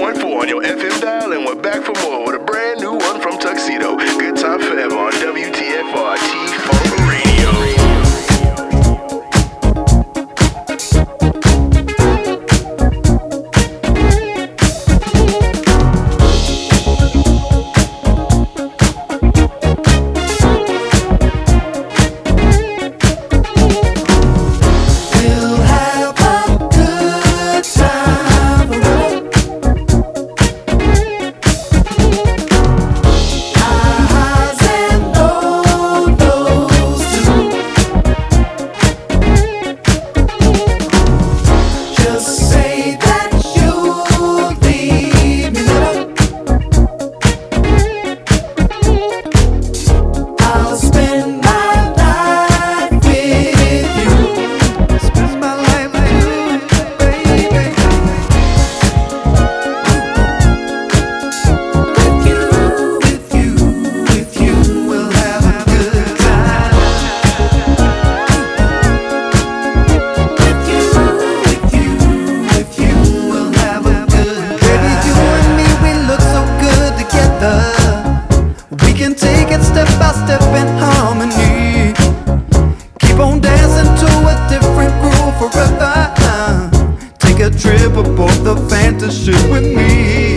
104 on your FM dial, and we're back for more with a brand new one from Tuxedo. Good time forever on WTFR T-Funk Radio. Step by step in harmony, keep on dancing to a different groove forever. Take a trip aboard the fantasy with me.